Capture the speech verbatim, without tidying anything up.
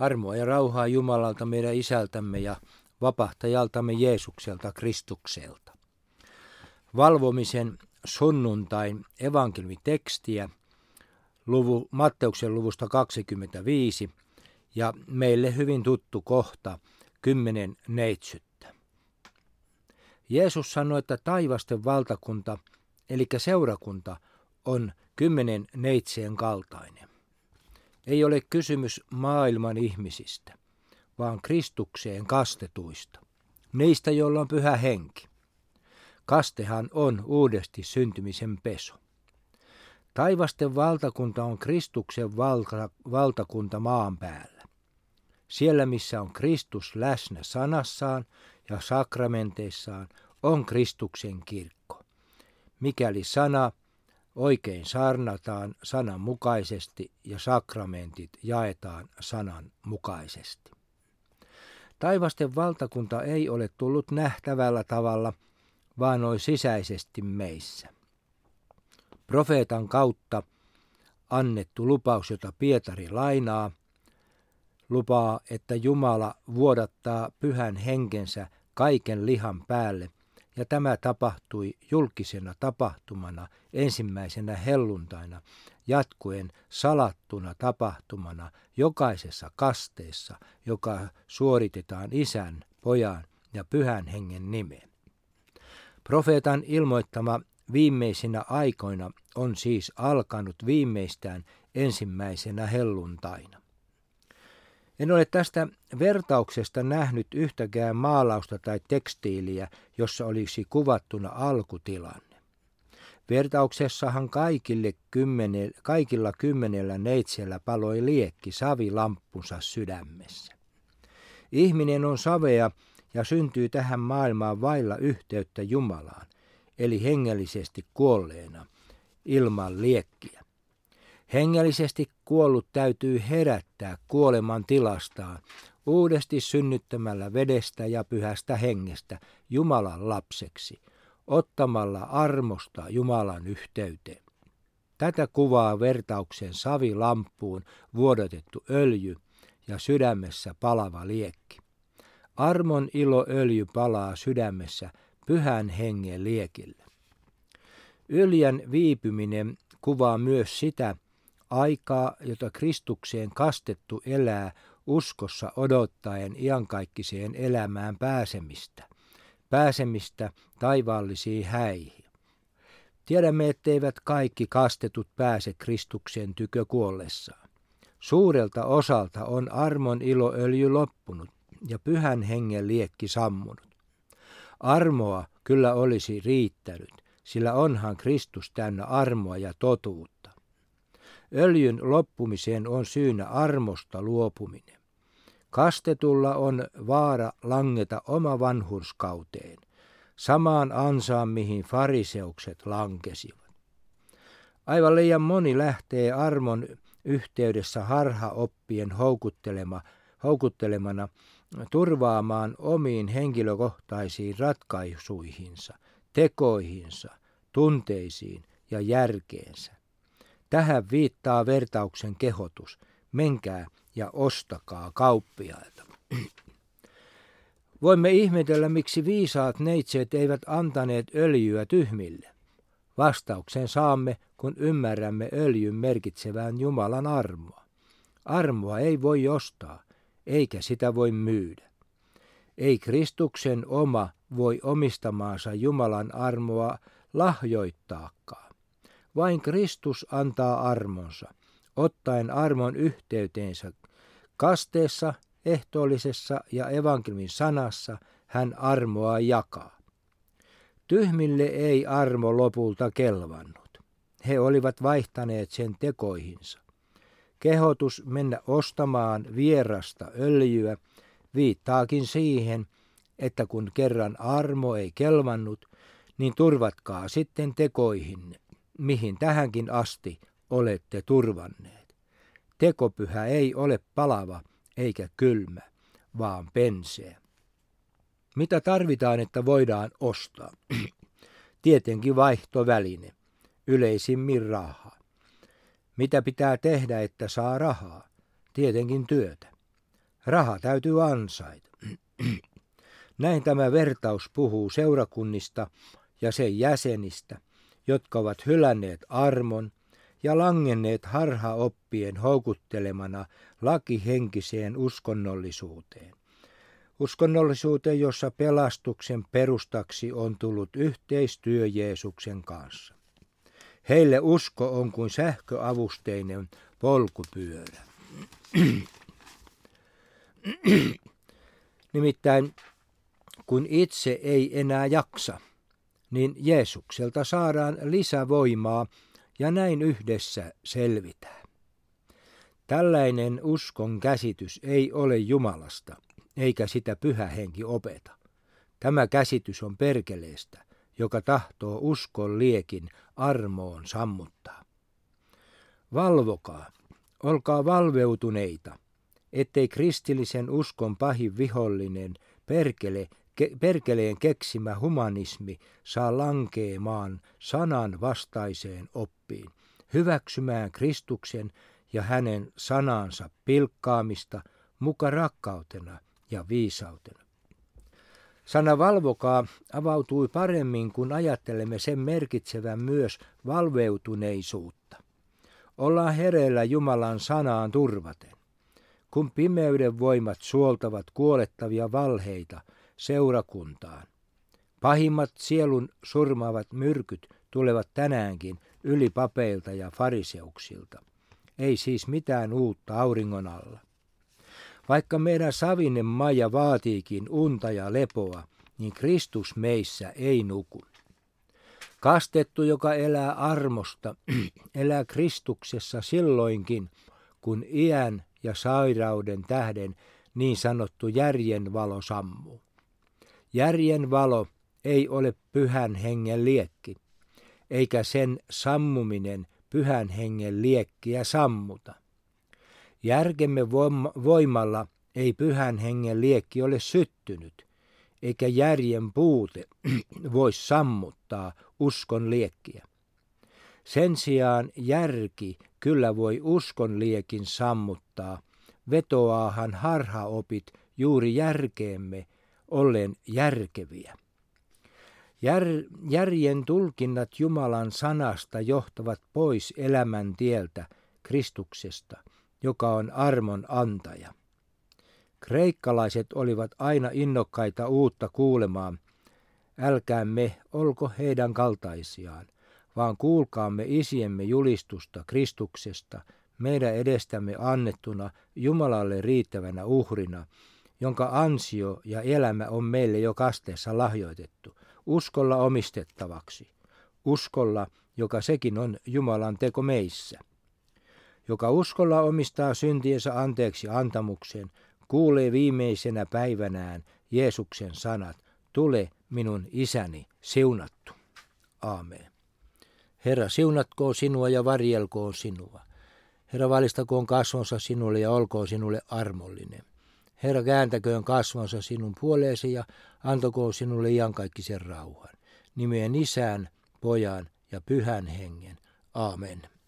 Armoa ja rauhaa Jumalalta meidän Isältämme ja vapahtajaltamme Jeesukselta Kristukselta. Valvomisen sunnuntain evankeliumitekstiä luvu, Matteuksen luvusta kaksikymmentäviisi ja meille hyvin tuttu kohta kymmenen neitsyttä. Jeesus sanoi, että taivasten valtakunta, eli seurakunta, on kymmenen neitseen kaltainen. Ei ole kysymys maailman ihmisistä, vaan Kristukseen kastetuista, niistä, joilla on pyhä henki. Kastehan on uudesti syntymisen pesu. Taivasten valtakunta on Kristuksen valta, valtakunta maan päällä. Siellä, missä on Kristus läsnä sanassaan ja sakramenteissaan, on Kristuksen kirkko. Mikäli sana oikein saarnataan sanan mukaisesti ja sakramentit jaetaan sanan mukaisesti. Taivasten valtakunta ei ole tullut nähtävällä tavalla, vaan on sisäisesti meissä. Profeetan kautta annettu lupaus, jota Pietari lainaa, lupaa, että Jumala vuodattaa pyhän henkensä kaiken lihan päälle, ja tämä tapahtui julkisena tapahtumana ensimmäisenä helluntaina, jatkuen salattuna tapahtumana jokaisessa kasteessa, joka suoritetaan Isän, Pojan ja Pyhän Hengen nimeen. Profeetan ilmoittama viimeisinä aikoina on siis alkanut viimeistään ensimmäisenä helluntaina. En ole tästä vertauksesta nähnyt yhtäkään maalausta tai tekstiiliä, jossa olisi kuvattuna alkutilanne. Vertauksessahan kaikille kymmene, kaikilla kymmenellä neitsellä paloi liekki savilamppunsa sydämessä. Ihminen on savea ja syntyy tähän maailmaan vailla yhteyttä Jumalaan, eli hengellisesti kuolleena, ilman liekkiä. Hengellisesti kuollut täytyy herättää kuoleman tilastaan uudesti synnyttämällä vedestä ja pyhästä hengestä Jumalan lapseksi, ottamalla armosta Jumalan yhteyteen. Tätä kuvaa vertauksen savilamppuun vuodatettu öljy ja sydämessä palava liekki. Armon iloöljy palaa sydämessä pyhän hengen liekille. Öljän viipyminen kuvaa myös sitä aikaa, jota Kristukseen kastettu elää uskossa odottaen iankaikkiseen elämään pääsemistä, pääsemistä taivaallisiin häihin. Tiedämme, etteivät kaikki kastetut pääse Kristuksen tykö kuollessaan. Suurelta osalta on armon iloöljy loppunut ja pyhän hengen liekki sammunut. Armoa kyllä olisi riittänyt, sillä onhan Kristus täynnä armoa ja totuutta. Öljyn loppumiseen on syynä armosta luopuminen. Kastetulla on vaara langeta oma vanhurskauteen, samaan ansaan mihin fariseukset lankesivat. Aivan liian moni lähtee armon yhteydessä harhaoppien houkuttelema, houkuttelemana turvaamaan omiin henkilökohtaisiin ratkaisuihinsa, tekoihinsa, tunteisiin ja järkeensä. Tähän viittaa vertauksen kehotus, menkää ja ostakaa kauppiailta. Voimme ihmetellä, miksi viisaat neitseet eivät antaneet öljyä tyhmille. Vastauksen saamme, kun ymmärrämme öljyn merkitsevän Jumalan armoa. Armoa ei voi ostaa, eikä sitä voi myydä. Ei Kristuksen oma voi omistamaansa Jumalan armoa lahjoittaakaan. Vain Kristus antaa armonsa, ottaen armon yhteyteensä. Kasteessa, ehtoollisessa ja evankeliumin sanassa hän armoa jakaa. Tyhmille ei armo lopulta kelvannut. He olivat vaihtaneet sen tekoihinsa. Kehotus mennä ostamaan vierasta öljyä viittaakin siihen, että kun kerran armo ei kelvannut, niin turvatkaa sitten tekoihinne, mihin tähänkin asti olette turvanneet. Tekopyhä ei ole palava eikä kylmä, vaan penseä. Mitä tarvitaan, että voidaan ostaa? Tietenkin vaihtoväline, yleisimmin rahaa. Mitä pitää tehdä, että saa rahaa? Tietenkin työtä. Raha täytyy ansaita. Näin tämä vertaus puhuu seurakunnista ja sen jäsenistä, jotka ovat hylänneet armon ja langenneet harhaoppien houkuttelemana lakihenkiseen uskonnollisuuteen. Uskonnollisuuteen, jossa pelastuksen perustaksi on tullut yhteistyö Jeesuksen kanssa. Heille usko on kuin sähköavusteinen polkupyörä. Nimittäin kun itse ei enää jaksa, niin Jeesukselta saadaan lisävoimaa ja näin yhdessä selvitään. Tällainen uskon käsitys ei ole Jumalasta, eikä sitä Pyhä Henki opeta. Tämä käsitys on perkeleestä, joka tahtoo uskon liekin armoon sammuttaa. Valvokaa, olkaa valveutuneita, ettei kristillisen uskon pahin vihollinen perkele, ke, perkeleen keksimä humanismi saa lankeemaan sanan vastaiseen oppiin, hyväksymään Kristuksen ja hänen sanansa pilkkaamista muka rakkautena ja viisautena. Sana valvokaa avautui paremmin, kun ajattelemme sen merkitsevän myös valveutuneisuutta. Ollaan hereillä Jumalan sanaan turvaten. Kun pimeyden voimat suoltavat kuolettavia valheita seurakuntaan. Pahimmat sielun surmaavat myrkyt tulevat tänäänkin yli papeilta ja fariseuksilta. Ei siis mitään uutta auringon alla. Vaikka meidän savinen maja vaatiikin unta ja lepoa, niin Kristus meissä ei nuku. Kastettu, joka elää armosta, elää Kristuksessa silloinkin, kun iän ja sairauden tähden niin sanottu järjen valo sammuu. Järjen valo ei ole Pyhän Hengen liekki, eikä sen sammuminen Pyhän Hengen liekkiä sammuta. Järkemme voimalla ei Pyhän Hengen liekki ole syttynyt, eikä järjen puute voi sammuttaa uskon liekkiä. Sen sijaan järki kyllä voi uskon liekin sammuttaa, vetoaahan harhaopit juuri järkeemme ollen järkeviä. Jär, järjen tulkinnat Jumalan sanasta johtavat pois elämän tieltä Kristuksesta, joka on armon antaja. Kreikkalaiset olivat aina innokkaita uutta kuulemaan. Älkäämme olko heidän kaltaisiaan, vaan kuulkaamme isiemme julistusta Kristuksesta, meidän edestämme annettuna Jumalalle riittävänä uhrina, jonka ansio ja elämä on meille jo kasteessa lahjoitettu, uskolla omistettavaksi, uskolla, joka sekin on Jumalan teko meissä. Joka uskolla omistaa syntiensä anteeksi antamuksen, kuulee viimeisenä päivänään Jeesuksen sanat, tule minun isäni siunattu. Aamen. Herra, siunatkoon sinua ja varjelkoon sinua. Herra, valistakoon kasvonsa sinulle ja olkoon sinulle armollinen. Herra, kääntäköön kasvonsa sinun puoleesi ja antakoon sinulle iankaikkisen rauhan. Nimeen Isän, Pojan ja Pyhän Hengen. Aamen.